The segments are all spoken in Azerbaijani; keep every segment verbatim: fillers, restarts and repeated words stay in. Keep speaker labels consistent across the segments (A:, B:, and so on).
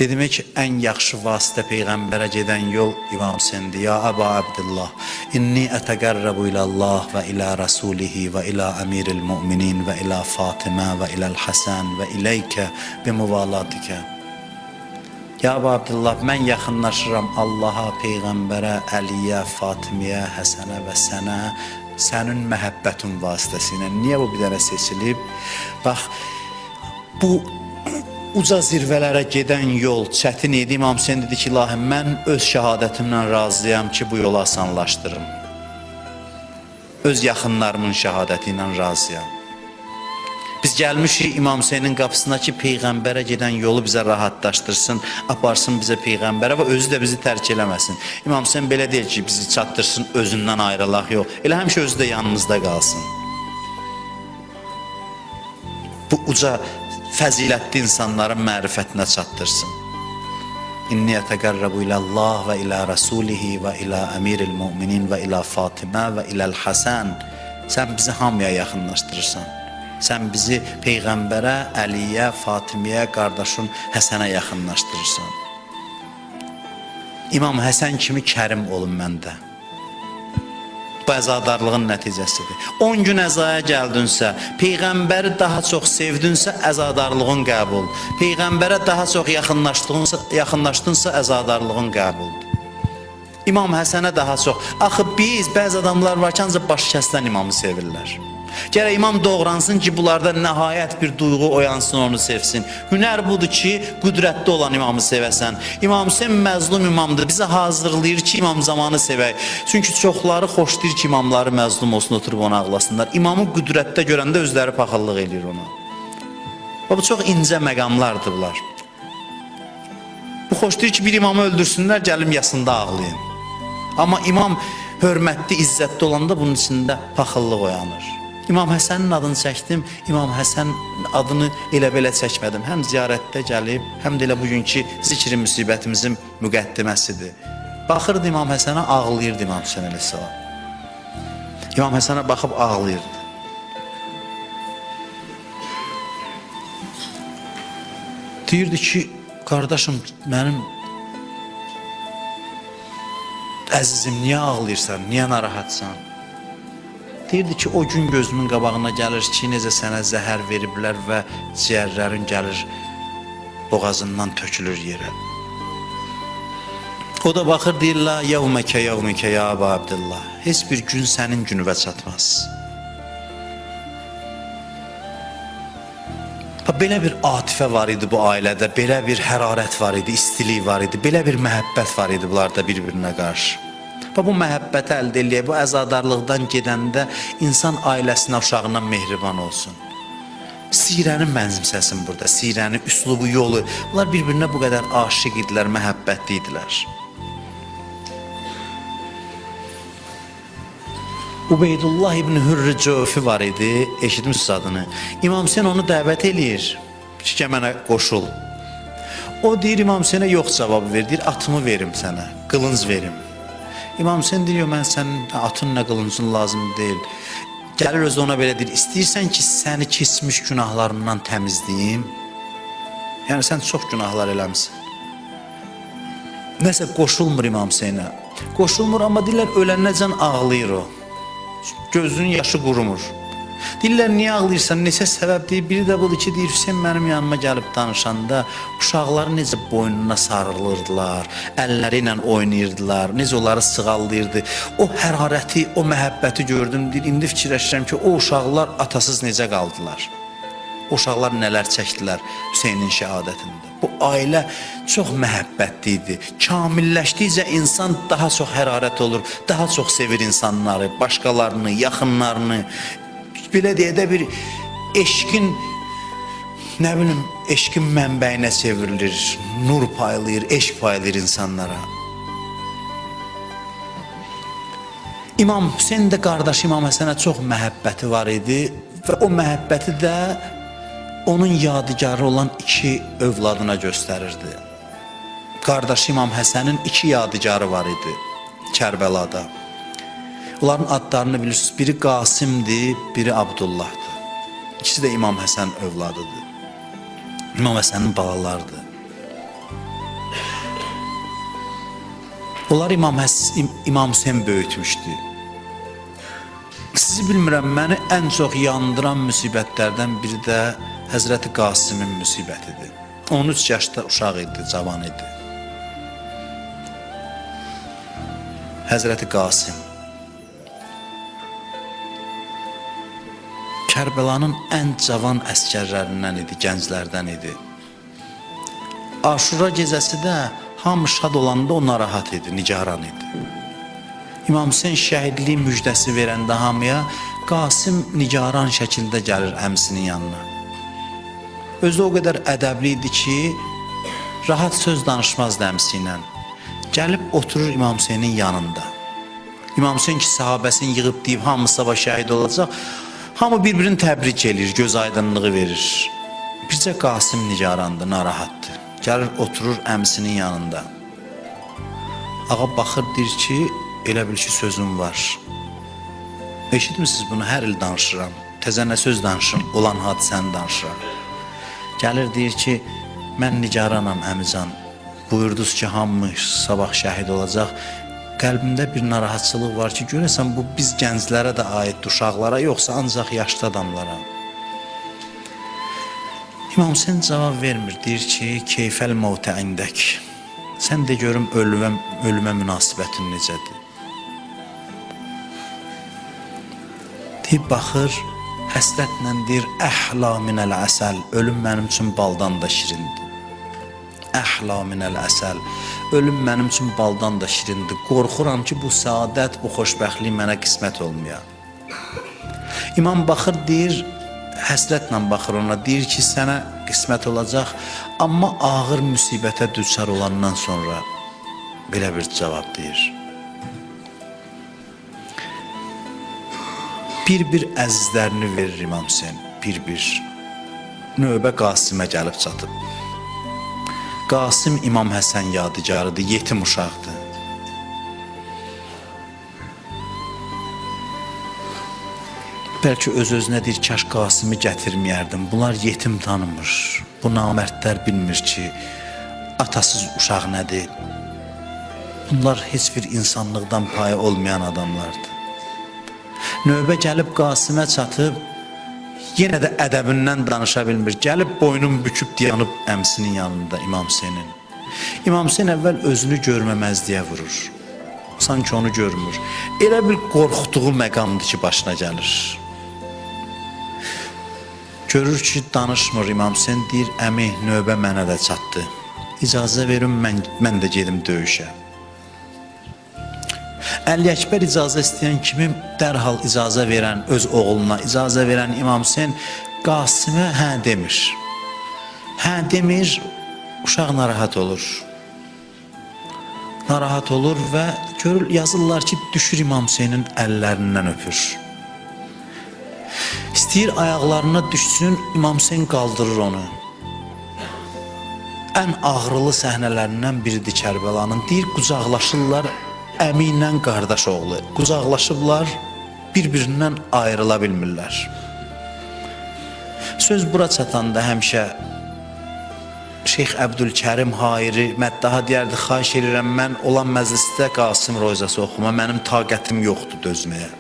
A: Dedim ki, ən yaxşı vasitə Peyğəmbərə gedən yol İmam Hüseyndir. Ya Əba Abdullah, inni ətəqərrəbu ilallah və ilə rasulihi və ilə əmiril müminin və ilə Fatimə və iləl Həsən və iləykə bimuvalatikə. Ya Əba Abdullah, mən yaxınlaşıram Allaha, Peyğəmbərə, Əliyə, Fatiməyə, Həsənə və sənə sənin məhəbbətin vasitəsilə. Niyə bu bir dənə seçilib? Bax, bu uca zirvələrə gedən yol çətin idi. İmam Hüseyn dedi ki, ilahi, mən öz şəhadətimlə razıyam ki, bu yolu asanlaşdırım. Öz yaxınlarımın şəhadəti ilə razıyam. Biz gəlmişik İmam Hüseynin qapısına ki, Peyğəmbərə gedən yolu bizə rahatlaşdırsın, aparsın bizə Peyğəmbərə və özü də bizi tərk eləməsin. İmam Hüseyn belə deyil ki, bizi çatdırsın, özündən ayrılaq, yox. Elə həmişə özü də yanımızda qalsın. Bu uca fəzilətli insanların mərifətinə çatdırsın. İnni ətəqərrəbu ilallah və ilə rasulihi və ilə əmiril müminin və ilə Fatimə və iləl Həsən. Sən bizi hamıya yaxınlaşdırırsan. Sən bizi Peyğəmbərə, Əliyə, Fatiməyə, qardaşın Həsənə yaxınlaşdırırsan. İmam Həsən kimi kərim olun məndə. Bu əzadarlığın nəticəsidir. on gün əzaya gəldinsə, Peyğəmbəri daha çox sevdinsə, əzadarlığın qəbul. Peyğəmbərə daha çox yaxınlaşdınsa, yaxınlaşdınsa əzadarlığın qəbuldur. İmam Həsənə daha çox. Axı biz, bəzi adamlar var ki, ancaq başı kəsilən imamı sevirlər. Gərək imam doğransın ki, bunlarda nəhayət bir duyğu oyansın, onu sevsin. Hünər budur ki, qüdrətli olan imamı sevəsən. İmam Hüseyn məzlum imamdır. Bizi hazırlayır ki, imam zamanı sevək. Çünki çoxları xoşlayır ki, imamları məzlum olsun, oturub onu ağlasınlar. İmamı qüdrətdə görəndə özləri paxıllıq eləyir ona. Bu çox incə məqamlardır bunlar. Bu xoşlayır ki, bir imamı öldürsünlər, gəlim yasında ağlayın. Amma imam hörmətli, izzətli olanda bunun içində paxıllıq oyanır. İmam Həsənin adını çəkdim, İmam Həsən adını elə-belə çəkmədim. Həm ziyarətdə gəlib, həm də elə bugünkü zikri müsibətimizin müqəddiməsidir. Baxırdı İmam Həsənə, ağlayırdı İmam Hüseyn əleyhissalam. İmam Həsənə baxıb ağlayırdı. Deyirdi ki, qardaşım, mənim əzizim, niyə ağlayırsan, niyə narahatsan? Deyirdi ki, o gün gözümün qabağına gəlir ki, necə sənə zəhər veriblər və ciyərlərin gəlir, boğazından tökülür yerə. O da baxır, deyirlər, yevməkə, yevməkə, ya Əba Abdullah, heç bir gün sənin günüvə çatmaz. Belə bir atifə var idi bu ailədə, belə bir hərarət var idi, istilik var idi, belə bir məhəbbət var idi bunlarda bir-birinə qarşı. Bu məhəbbəti əldə eləyək, bu əzadarlıqdan gedəndə insan ailəsinə, uşağından mehriban olsun. Sirəni mənzimsəsin burada, sirəni, üslubu, yolu. Bunlar bir-birinə bu qədər aşiq idilər, məhəbbətli idilər. Ubeydullah ibn Hürr Cöfi var idi, eşitmişsiniz adını. İmam Hüseyn onu dəvət eləyir ki, mənə qoşul. O deyir, İmam Hüseynə yox cavabı ver, deyir, atımı verim sənə, qılınc verim. İmam Hüseyn deyir, mən sənin atınla qılıncın lazım deyil. Gəlir özü ona belə deyir, istəyirsən ki, səni keçmiş günahlarımdan təmizləyim. Yəni, sən çox günahlar eləmişsin. Nəsə qoşulmur İmam Hüseynə. Qoşulmur, amma deyirlər, ölənəcən ağlayır o. Gözünün yaşı qurumur. Deyirlər, niyə ağlayırsan, neçə səbəb deyir. Biri də budur ki, deyir, Hüseyin mənim yanıma gəlib danışanda uşaqları necə boynuna sarılırdılar, əlləri ilə oynayırdılar, necə onları sığallayırdı. O hərarəti, o məhəbbəti gördüm, deyir, indi fikirləşirəm ki, o uşaqlar atasız necə qaldılar? O uşaqlar nələr çəkdilər Hüseynin şəhadətində. Bu ailə çox məhəbbətli idi. Kamilləşdikcə insan daha çox hərarət olur, daha çox sevir insanları, başqalarını, yaxınlarını. Belə deyə də bir eşqin, nə bilim, eşqin mənbəyinə çevrilir, nur paylayır, eşq paylayır insanlara. İmam Hüseyn də qardaşı İmam Həsənə çox məhəbbəti var idi və o məhəbbəti də onun yadigarı olan iki övladına göstərirdi. Qardaşı İmam Həsənin iki yadigarı var idi Kərbəlada. Onların adlarını bilirsiniz, biri Qasimdir, biri Abdullahdır. İkisi də İmam Həsən övladıdır. İmam Həsənin balalarıdır. Onlar İmam, Həs İmam Hüseyin böyütmüşdü. Sizi bilmirəm, məni ən çox yandıran müsibətlərdən biri də Həzrəti Qasimin müsibətidir. on üç yaşda uşaq idi, cavan idi. Həzrəti Qasim Kərbəlanın ən cavan əskərlərindən idi, gənclərdən idi. Aşura gecəsi də hamı şad olanda o narahat idi, nigaran idi. İmam Hüseyin şəhidliyi müjdəsi verəndə hamıya, Qasim nigaran şəkildə gəlir əmsinin yanına. Özü o qədər ədəbli idi ki, rahat söz danışmazdı əmsi ilə. Gəlib oturur İmam Hüseynin yanında. İmam Hüseyin ki, sahabəsini yığıb deyib, hamı sabah şəhid olacaq, hamı bir-birini təbrik edir, göz aydınlığı verir. Bircə Qasim nigarandı, narahatdır. Gəlir, oturur əmsinin yanında. Ağa baxır, deyir ki, elə bil ki, sözüm var. Eşitmişsiniz bunu, hər il danışıram. Təzə nə söz danışım, olan hadisəni danışıram. Gəlir, deyir ki, mən nigaranam əmican. Buyurdunuz ki, hamı sabah şəhid olacaq. Qəlbimdə bir narahatçılıq var ki, görəsən bu biz gənclərə də aid, uşaqlara, yoxsa ancaq yaşlı adamlara. İmam Hüseyin cavab vermir, deyir ki, keyfəl mavtə indək. Sən də görüm ölümə, ölümə münasibətin necədir. Deyib baxır, həsrətlə deyir, əhla minəl əsəl, ölüm mənim üçün baldan da şirindir. Əhla minəl əsəl, ölüm mənim üçün baldan da şirindir. Qorxuram ki, bu saadət, bu xoşbəxtlik mənə qismət olmaya. İmam baxır, deyir, həsrətlə baxır ona, deyir ki, sənə qismət olacaq, amma ağır müsibətə düçar olandan sonra belə bir cavab deyir. Bir-bir əzizlərini verir İmam Hüseyin, bir-bir. Növbə Qasimə gəlib çatıb. Qasim İmam Həsən yadigarıdır, yetim uşaqdır. Bəlkə öz-özünə deyir, kaş Qasimi gətirməyərdim. Bunlar yetim tanımır. Bu namərdlər bilmir ki, atasız uşaq nədir. Bunlar heç bir insanlıqdan payı olmayan adamlardır. Növbə gəlib Qasimə çatıb, yenə də ədəbindən danışa bilmir. Gəlib boynun büküb dayanıb əmsinin yanında İmam Hüseynin. İmam Hüseyin əvvəl özünü görməməzliyə vurur. Sanki onu görmür. Elə bir qorxduğu məqamdır ki, başına gəlir. Görür ki, danışmır İmam Hüseyin, deyir, əmi, növbə mənə də çatdı. İcazə verin, mən, mən də gedim döyüşə. Əli Əkbər icazə istəyən kimi dərhal icazə verən, öz oğluna icazə verən İmam Hüseyin Qasimə hə demir. Hə demir, uşaq narahat olur. Narahat olur və görür, yazırlar ki, düşür İmam Hüseynin əllərindən öpür. İstəyir ayaqlarına düşsün, İmam Hüseyin qaldırır onu. Ən ağrılı səhnələrindən biridir Kərbəlanın. Deyir, qucaqlaşırlar, əmi ilə qardaş oğlu. Qucaqlaşıblar, bir-birindən ayrıla bilmirlər. Söz bura çatanda həmişə Şeyx Əbdülkərim Hayri məddaha deyərdi, xahiş edirəm, mən olan məclisdə Qasim royzası oxuma, mənim taqətim yoxdur dözməyə.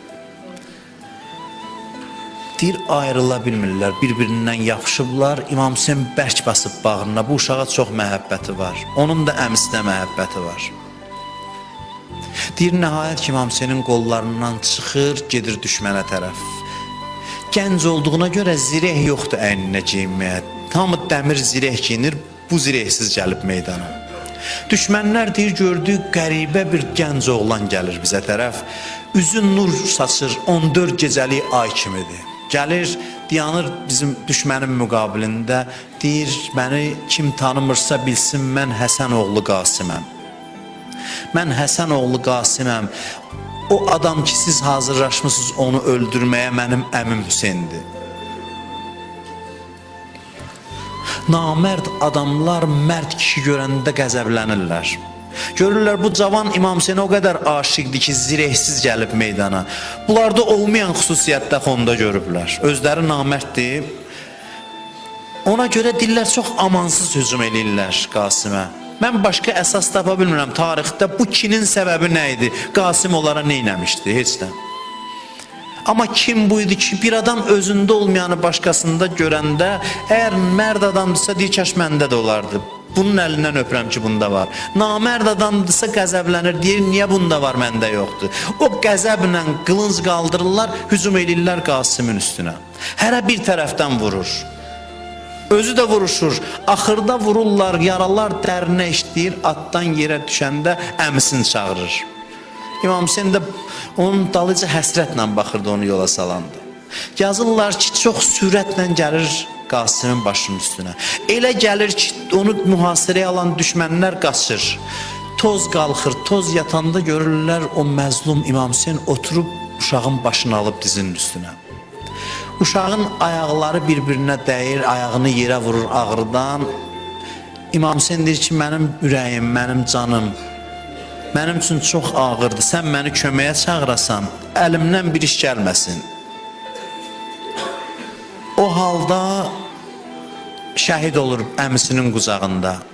A: Deyir, ayrıla bilmirlər, bir-birindən yapışıblar, İmam Hüseyin bərk basıb bağrına, bu uşağa çox məhəbbəti var, onun da əmisinə məhəbbəti var. Deyir, nəhayət ki, İmam Hüseynin qollarından çıxır, gedir düşmənə tərəf. Gənc olduğuna görə zireh yoxdur əyninə geyinməyə, hamı dəmir zireh giyinir, bu zirehsiz gəlib meydana. Düşmənlər deyir, gördük, qəribə bir gənc oğlan gəlir bizə tərəf, üzü nur saçır, on dörd gecəlik ay kimidir. Gəlir, dayanır bizim düşmənin müqabilində, deyir, məni kim tanımırsa bilsin, mən Həsən oğlu Qasiməm. Mən Həsən oğlu Qasiməm, o adam ki, siz hazırlaşmışsınız onu öldürməyə, mənim əmim Hüseyndir. Namərd adamlar mərd kişi görəndə qəzəblənirlər. Görürlər, bu cavan İmam Hüseyin o qədər aşiqdir ki, zirehsiz gəlib meydana. Bunlarda olmayan xüsusiyyətdə onda görüblər. Özləri namərddir. Ona görə dillər çox amansız hücum edirlər Qasimə. Mən başqa əsas tapa bilmirəm tarixdə bu kinin səbəbi nə idi? Qasım onlara nə etmişdi? Heç nə. Amma kim bu idi ki, bir adam özündə olmayanı başqasında görəndə, əgər mərd adamdırsa, deyir kəş məndə də olardı. Bunun əlindən öpürəm ki, bunda var. Namərd adamdırsa qəzəblənir, deyir, niyə bunda var, məndə yoxdur. O qəzəblə qılınc qaldırırlar, hücum edirlər Qasımın üstünə. Hərə bir tərəfdən vurur. Özü də vuruşur. Axırda vururlar, yaralar dərinə işləyir, atdan yerə düşəndə əmisini çağırır. İmam Hüseyin də onun dalıcı həsrətlə baxırdı onu yola salanda. Yazırlar ki, çox sürətlə gəlir Qasımın başının üstünə. Elə gəlir ki, onu mühasirəyə alan düşmənlər qaçır. Toz qalxır, toz yatanda görürlər o məzlum İmam Hüseyin oturub uşağın başını alıb dizinin üstünə. Uşağın ayaqları bir-birinə dəyir, ayağını yerə vurur ağrıdan. İmam Hüseyin deyir ki, mənim ürəyim, mənim canım, mənim üçün çox ağırdır, sən məni köməyə çağırasan, əlimdən bir iş gəlməsin. O halda şəhid olur əmisinin qucağında.